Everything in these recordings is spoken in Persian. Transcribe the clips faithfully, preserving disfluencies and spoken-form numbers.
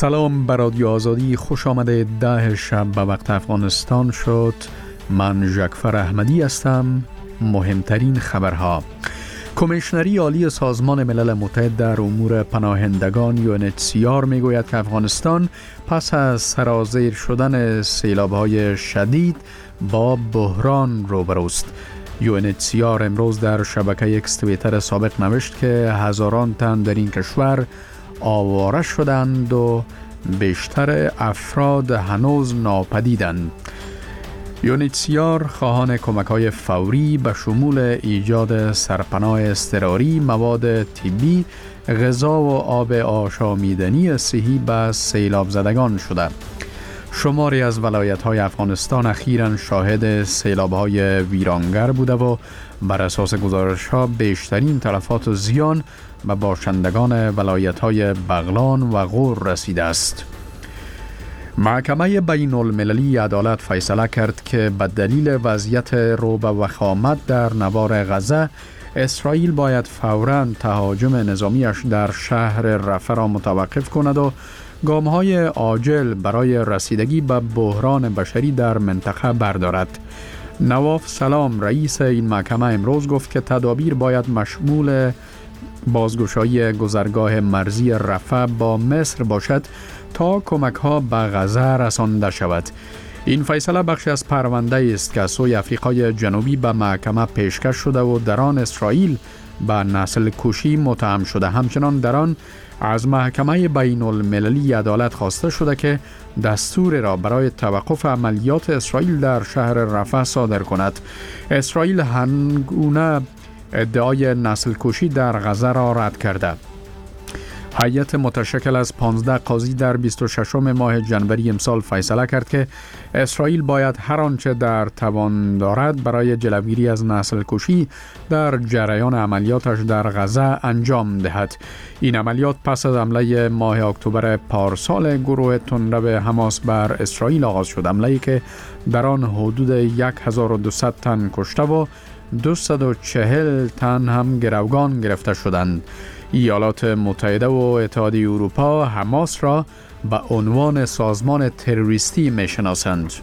سلام بر رادیو آزادی، خوش آمده. ده شب به وقت افغانستان شد. من ژکفر احمدی هستم. مهمترین خبرها: کمیشنری عالی سازمان ملل متحد در امور پناهندگان یو ان اچ سی آر می گوید که افغانستان پس از سرازیر شدن سیلاب‌های شدید با بحران روبروست. یو ان اچ سی آر امروز در شبکه اکس توییتر سابق نوشت که هزاران تن در این کشور آواره شدند و بیشتر افراد هنوز ناپدیدند. یو ان اچ سی آر خواهان کمک‌های فوری به شمول ایجاد سرپناه اضطراری، مواد طبی، غذا و آب آشامیدنی صحی به سیلاب زدگان شده. شماری از ولایت‌های افغانستان اخیراً شاهد سیلاب‌های ویرانگر بوده و بر اساس گزارش‌ها بیشترین تلفات و زیان به باشندگان ولایت‌های بغلان و غور رسیده است. محکمه بین المللی عدالت فیصله کرد که به دلیل وضعیت رعب و وخامت در نوار غزه، اسرائیل باید فوراً تهاجم نظامیش در شهر رفح را متوقف کند و گام‌های عاجل برای رسیدگی به بحران بشری در منطقه بردارد. نواف سلام، رئیس این محکمه، امروز گفت که تدابیر باید مشمول بازگشایی گذرگاه مرزی رفح با مصر باشد تا کمک‌ها به غزه رسانده شود. این فیصله بخشی از پرونده است که سوی آفریقای جنوبی به محکمه پیشکش شده و در آن اسرائیل به نسل کشی متهم شده. همچنان در آن از محکمه بین المللی عدالت خواسته شده که دستور را برای توقف عملیات اسرائیل در شهر رفح صادر کند. اسرائیل هنگونه ادعای نسل کشی در غزه را رد کرده. هیئت متشکل از پانزده قاضی در بیست و ششم ماه جنوری امسال فیصله کرد که اسرائیل باید هر آنچه در توان دارد برای جلوگیری از نسل کشی در جریان عملیاتش در غزه انجام دهد. این عملیات پس از حمله ماه اکتبر پارسال گروه تندرو حماس بر اسرائیل آغاز شد، حمله‌ای که در آن حدود هزار و دویست تن کشته و دویست و چهل تن هم گروگان گرفته شدند. ایالات متحده و اتحادیه اروپا حماس را به عنوان سازمان تروریستی می‌شناسند.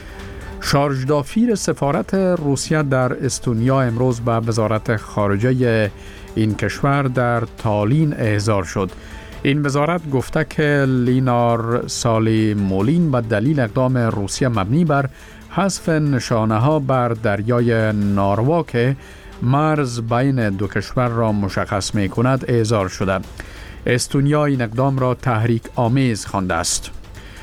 شارژدافیر سفارت روسیه در استونیا امروز به وزارت خارجه این کشور در تالین احضار شد. این وزارت گفته که لینار سالی مولین به دلیل اقدام روسیه مبنی بر حذف نشانه‌ها بر دریای ناروا که مرز بین دو کشور را مشخص می کند احضار شده. استونیا این اقدام را تحریک آمیز خوانده است.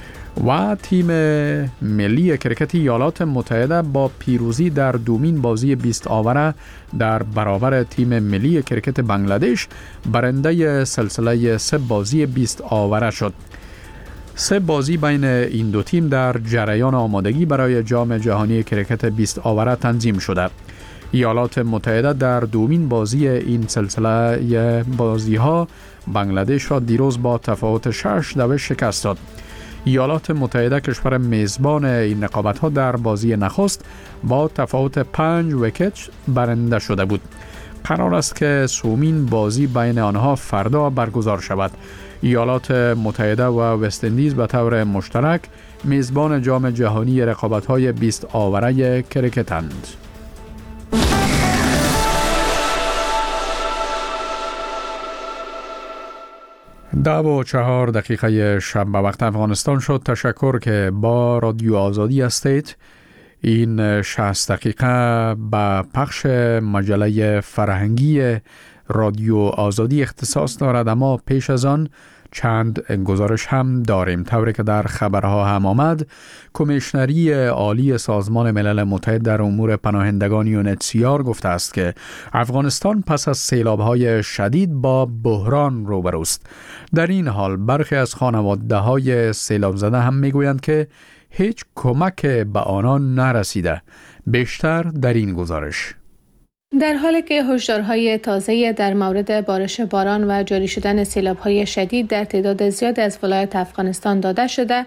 و تیم ملی کرکت ایالات متحده با پیروزی در دومین بازی بیست آوره در برابر تیم ملی کرکت بنگلادش برنده سلسله سه بازی بیست آوره شد. سه بازی بین این دو تیم در جریان آمادگی برای جام جهانی کرکت بیست آوره تنظیم شده. ایالات متحده در دومین بازی این سلسله بازی ها بنگلادش را دیروز با تفاوت شش دو شکست داد. ایالات متحده کشور میزبان این رقابت ها در بازی نخست با تفاوت پنج ویکت برنده شده بود. قرار است که سومین بازی بین آنها فردا برگزار شود. ایالات متحده و وست اندیز به طور مشترک میزبان جام جهانی رقابت های بیست آوره کرکتند. ده و چهار دقیقه شب به وقت افغانستان شد. تشکر که با رادیو آزادی هستید. این شصت دقیقه به پخش مجله فرهنگی رادیو آزادی اختصاص دارد، اما پیش از آن چند گزارش هم داریم. طوری که در خبرها هم آمد، کمیشنری عالی سازمان ملل متحد در امور پناهندگان یو ان اچ سی آر گفته است که افغانستان پس از سیلاب‌های شدید با بحران روبروست. در این حال برخی از خانواده‌های سیلاب زده هم میگویند که هیچ کمک به آنان نرسیده. بیشتر در این گزارش. در حالی که هشدارهای تازه در مورد بارش باران و جاری شدن سیلاب‌های شدید در تعداد زیاد از ولایات افغانستان داده شده،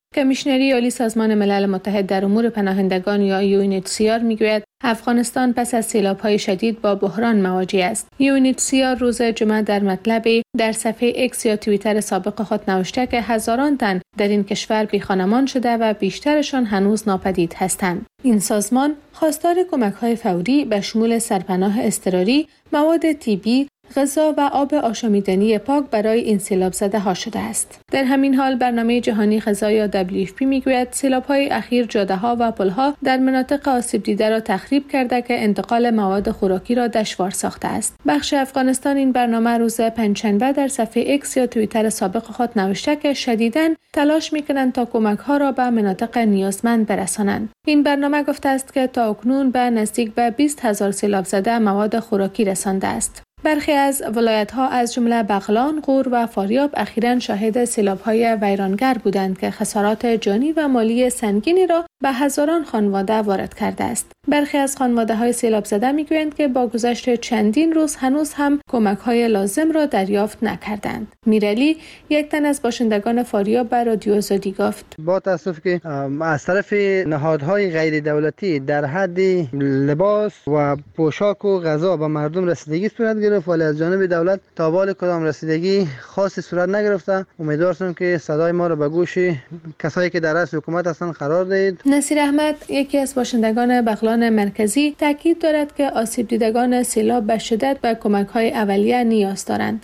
کمیشنری عالی سازمان ملل متحد در امور پناهندگان یا یو ان اچ سی آر میگوید افغانستان پس از سیلاب‌های شدید با بحران مواجه است. یو ان اچ سی آر روز جمعه در مطلبی در صفحه اکس یا توییتر سابق خود نوشته که هزاران تن در این کشور بیخانمان شده و بیشترشان هنوز ناپدید هستند. این سازمان خواستار کمک‌های فوری به شمول سرپناه اضطراری، مواد طبی، غذا و آب آشامیدنی پاک برای این سیلاب زده ها شده است. در همین حال برنامه جهانی غذا یا دبلیو اف پی میگوید سیلاب‌های اخیر جاده‌ها و پل‌ها در مناطق آسیب دیده را تخریب کرده که انتقال مواد خوراکی را دشوار ساخته است. بخش افغانستان این برنامه روز پنجشنبه در صفحه اکس یا توییتر سابق خود نوشته که شدیداً تلاش می‌کنند تا کمک‌ها را به مناطق نیازمند برسانند. این برنامه گفته است که تا اکنون به نزدیک به بیست هزار سیلاب زده مواد خوراکی رسانده است. برخی از ولایت‌ها از جمله بغلان، غور و فاریاب اخیراً شاهد سیلاب‌های ویرانگر بودند که خسارات جانی و مالی سنگینی را به هزاران خانواده وارد کرده است. برخی از خانواده‌های سیلاب زده می‌گویند که با گذشت چندین روز هنوز هم کمک‌های لازم را دریافت نکردند. میرعلی، یک تن از باشندگان فاریاب به رادیو آزادی گفت: با تأسف که از طرف نهادهای غیر دولتی در حد لباس و پوشاک و غذا به مردم رسیدگی صورت گرفت، ولی از جانب دولت تا بال کدام رسیدگی خاصی صورت نگرفته. امیدوارم که صدای ما را به گوش کسایی که در رأس حکومت هستند قرار دهید. نصیر احمد، یکی از باشندگان بغلان مرکزی، تاکید دارد که آسیب دیدگان سیلاب به شدت به کمک‌های اولیه نیاز دارند.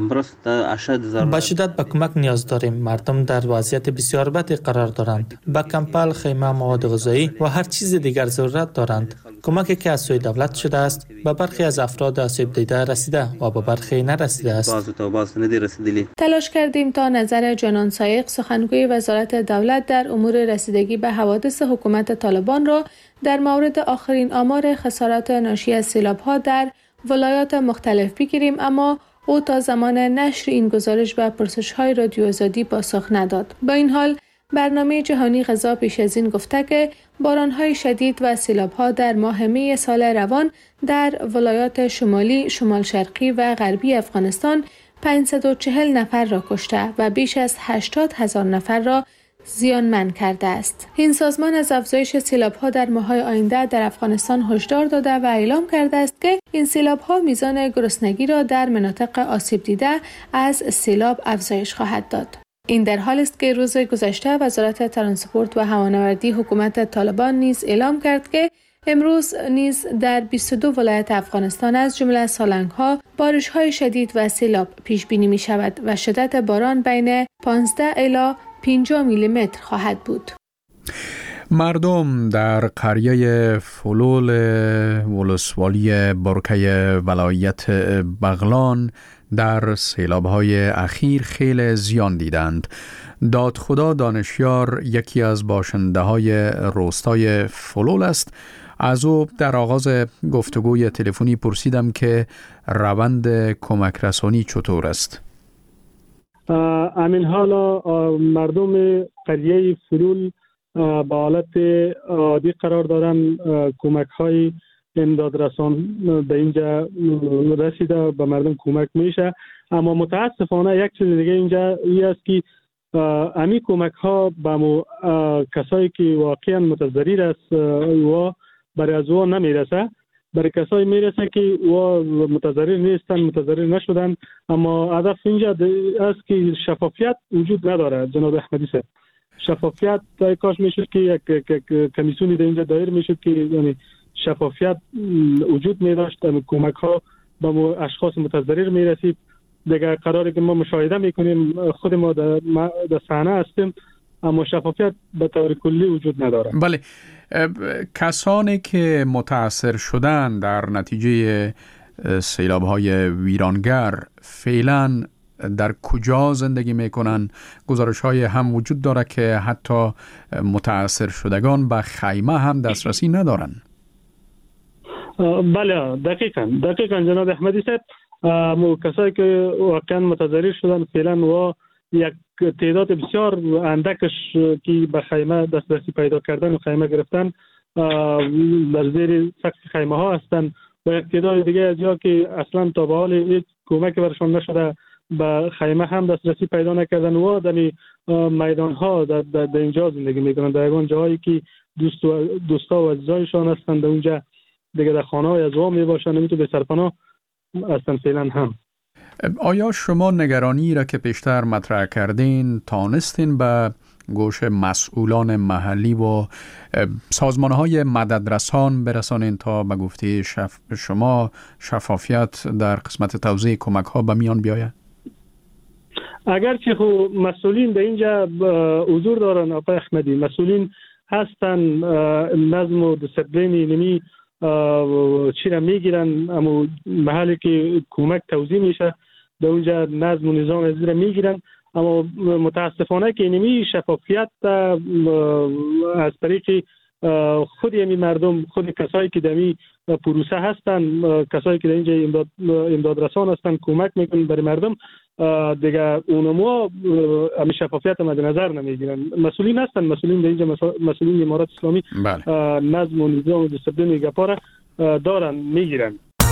به شدت به کمک نیاز داریم. مردم در وضعیت بسیار بدی قرار دارند. به کمپل، خیمه، مواد غذایی و هر چیز دیگر ضرورت دارند. کمکی که از سوی دولت شده است به برخی از افراد آسیب دیده رسیده و به برخی نرسیده است. تلاش کردیم تا نظر جنان سایق، سخنگوی وزارت دولت در امور رسیدگی به حوادث حکومت طالبان را در مورد آخرین آمار خسارات ناشی از سیلاب‌ها در ولایات مختلف بگیریم، اما او تا زمان نشر این گزارش به پرسش‌های رادیو آزادی پاسخ نداد. با این حال برنامه جهانی غذا پیش از این گفته که باران‌های شدید و سیلاب‌ها در ماه می سال روان در ولایات شمالی، شمال شرقی و غربی افغانستان پانصد و چهل نفر را کشته و بیش از هشتاد هزار نفر را زیانمند کرده است. این سازمان از افزایش سیلاب‌ها در ماه‌های آینده در افغانستان هشدار داده و اعلام کرده است که این سیلاب‌ها میزان گرسنگی را در مناطق آسیب دیده از سیلاب افزایش خواهد داد. این در حالی است که روز گذشته وزارت ترانسپورت و هوانوردی حکومت طالبان نیز اعلام کرد که امروز نیز در بیست و دو ولایت افغانستان از جمله سالنگ‌ها بارش‌های شدید و سیلاب پیش بینی می‌شود و شدت باران بین پانزده الی پنجاه میلی متر خواهد بود. مردم در قریه فلول ولسوالی برکه ولایت بغلان در سیلاب‌های اخیر خیلی زیان دیدند. دادخدا دانشیار یکی از باشنده‌های روستای فلول است. از او در آغاز گفتگوی تلفنی پرسیدم که روند کمک رسانی چطور است. امین حالا مردم قریه فلول به حالت عادی قرار دارن. کمک های امداد رسان به اینجا رسیده، به مردم کمک میشه، اما متاسفانه یک چیز دیگه اینجا ای است که امی کمک ها به کسایی که واقعا متضرر است و برای از او نمیرسه. برای کسایی میرسه که و متضرر نیستن، متضرر نشدن، اما هدف اینجا است که شفافیت وجود نداره. جناب احمدی صاحب، شفافیت کاش میشد که یک کمیسیونی در اینجا دایر میشد که یعنی شفافیت وجود میداشت، کمک ها به اشخاص متضرر میرسید. دیگه قراره که ما مشاهده میکنیم، خود ما در صحنه هستیم، اما شفافیت به طور کلی وجود نداره. بله، کسانی که متاثر شدن در نتیجه سیلاب‌های ویرانگر فعلا در کجا زندگی میکنن؟ گزارش‌های هم وجود داره که حتی متاثر شدگان به خیمه هم دسترسی ندارن. بله، دقیقاً دقیقاً جناب احمدی صاحب، کسایی که واقعا متضرر شدن فعلا و یک تعداد بسیار اندکش که به خیمه دسترسی پیدا کردن و خیمه گرفتن در زیر سقف خیمه ها هستند و یک تعداد دیگه از جا که اصلا تا به حال هیچ کمکی برشان نشده به خیمه هم دسترسی پیدا نکردن و در میدان ها در, در, در اینجا زندگی میکنن، در اون جایی که دوست و دوستا و عزیزایشان هستند در اونجا دیگه در خانه های ازوا می باشن، نمیتونه به سرپناه هستن فعلا هم. آیا شما نگرانی را که پیشتر مطرح کردین تانستین به گوش مسئولان محلی و سازمان‌های مددرسان برسانین تا به گفته شف... شما شفافیت در قسمت توزیع کمک‌ها به میان بیاید؟ اگرچه خب مسئولین در اینجا حضور دارن آقای احمدی، مسئولین هستن، نظم و دیسپلین نمی چی را میگیرن، اما محلی که کمک توزیع میشه در اونجا نظم و نظام از را میگیرن، اما متاسفانه که نمی شفافیت از طریق خود یمی مردم، خود کسایی که دمی پروسه هستن، کسایی که در اینجا امداد, امداد رسان هستن کمک میکنن برای مردم، دیگه اونما همی شفافیت مد نظر نمیگیرن. مسئولین هستن، مسئولین در اینجا مسئولین امارات اسلامی بله. نظم و نظام و دیسپلین گپا دارن میگیرن.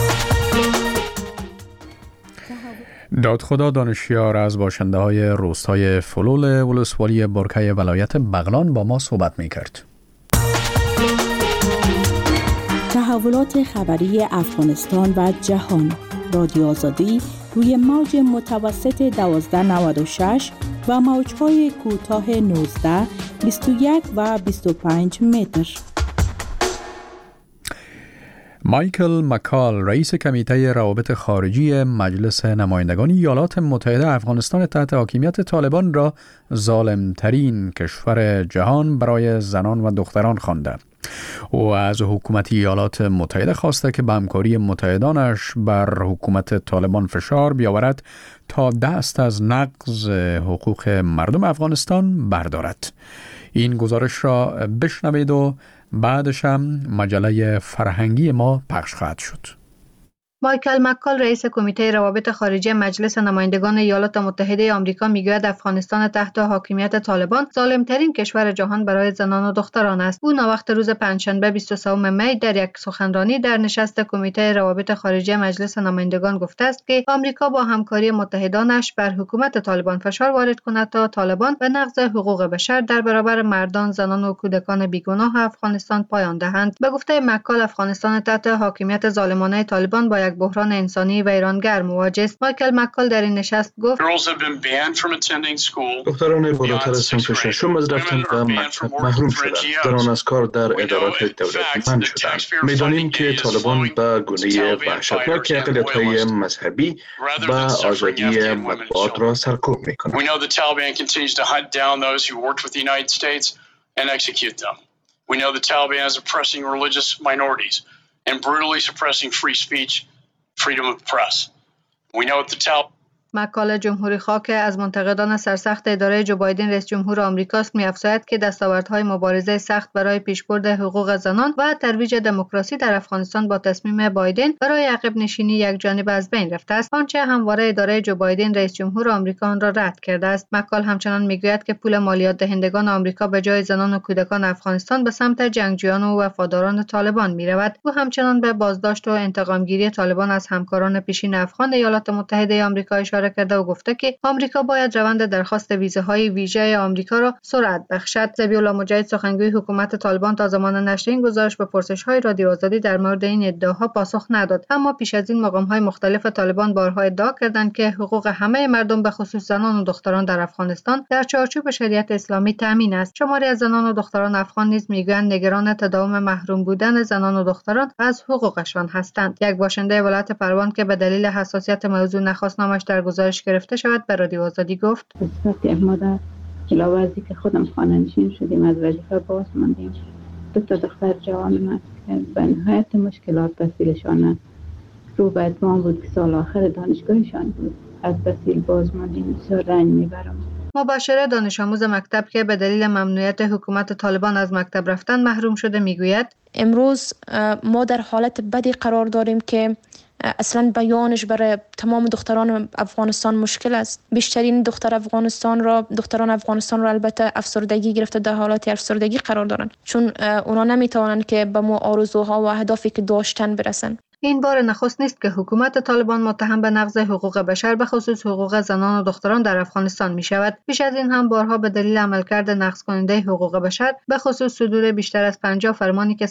دادخدا دانشیار از باشنده های روستای فلول ولسوالی برکه ولایت بغلان با ما صحبت می کرد. تحولات خبری افغانستان و جهان، رادیو آزادی روی موج متوسط دوازده نود و شش و موج‌های کوتاه نوزده، بیست و یک و بیست و پنج متر. مایکل مکال رئیس کمیته روابط خارجی مجلس نمایندگان ایالات متحده افغانستان تحت حاکمیت طالبان را ظالم‌ترین کشور جهان برای زنان و دختران خوانده. او از حکومت ایالات متحده خواسته که به همکاری متحدانش بر حکومت طالبان فشار بیاورد تا دست از نقض حقوق مردم افغانستان بردارد. این گزارش را بشنوید و بعدش هم مجله فرهنگی ما پخش خواهد شد. مایکل مکال رئیس کمیته روابط خارجی مجلس نمایندگان ایالات متحده آمریکا میگوید افغانستان تحت حاکمیت طالبان ظالمترین کشور جهان برای زنان و دختران است. او ناوقت روز پنجشنبه بیست و سوم می در یک سخنرانی در نشست کمیته روابط خارجی مجلس نمایندگان گفته است که آمریکا با همکاری متحدانش بر حکومت طالبان فشار وارد کند تا طالبان به نقض حقوق بشر در برابر مردان، زنان و کودکان بیگناه افغانستان پایان دهند. به گفته مکال افغانستان تحت حاکمیت ظالمانه طالبان با یک بحران انسانی و ایرانگر مواجه است. مایکل مکال در این نشست گفت دختران بالاتر از صنف ششم از رفتن به مکتب محروم شدند. زنان از کار در ادارات دولتی منع شدند. می‌دانیم که طالبان به گونه وحشتناک اقلیت‌های مذهبی و آزادی مطبوعات را سرکوب می‌کنند. We know the Taliban is oppressing religious minorities and brutally suppressing free speech, freedom of press. We know the Taliban مکال جمهوری خواه که از منتقدان سرسخت اداره جو بایدن رئیس جمهور آمریکاست می‌افزاید که دستاوردهای مبارزه سخت برای پیشبرد حقوق زنان و ترویج دموکراسی در افغانستان با تصمیم بایدن برای عقب نشینی یک جانب از بین رفته است، آنچه همواره اداره جو بایدن رئیس جمهور آمریکا آن را رد کرده است. مکال همچنان می‌گوید که پول مالیات دهندگان آمریکا به جای زنان و کودکان افغانستان به سمت جنگجویان و وفاداران طالبان می‌رود. او همچنان به بازداشت و انتقامگیری طالبان از همکاران پیشین افغان ایالات متحده آمریکا اشاره کرده و گفته که آمریکا باید روند درخواست ویزاهای ویژه آمریکا را سرعت بخشد. ذبیح الله مجاهد سخنگوی حکومت طالبان تا زمان نشر این گزارش به پرسش‌های رادیو آزادی در مورد این ادعاها پاسخ نداد، اما پیش از این مقام‌های مختلف طالبان بارها ادعا کردند که حقوق همه مردم به خصوص زنان و دختران در افغانستان در چارچوب شریعت اسلامی تامین است. شماری از زنان و دختران افغان نیز میگویند نگران تداوم محروم بودن زنان و دختران از حقوقشان هستند. یک باشنده ولایت پروان که به دلیل حساسیت موضوع نخواست نامش در گزارش گرفته شود به رادیو آزادی گفت: وقتی مادر کلاوازی که خودم خانه‌نشین شدیم از وظیفه باز ماندیم، دو تا دختر جوان ما که به نهایت مشکلات بسیلشان رو به اتمام بود که سال آخر دانشگاهشان بود، از بسیل باز ماندیم. بسیار رنج میبرم. مباشر دانش آموز مکتب که به دلیل ممنوعیت حکومت طالبان از مکتب رفتن محروم شده میگوید: امروز ما در حالت بدی قرار داریم که اصلا بیانش برای تمام دختران افغانستان مشکل است. بیشترین دختر افغانستان را دختران افغانستان را البته افسردگی گرفته در حالت افسردگی قرار دارند، چون اونا نمیتوانند که به مو آرزوها و اهدافی که داشتن برسن. این بار نخست نیست که حکومت طالبان متهم به نقض حقوق بشر به خصوص حقوق زنان و دختران در افغانستان می شود. پیش از این هم بارها به دلیل عملکرد نقض کننده حقوق بشر به خصوص صدور بیشتر از پنجاه فرمانی که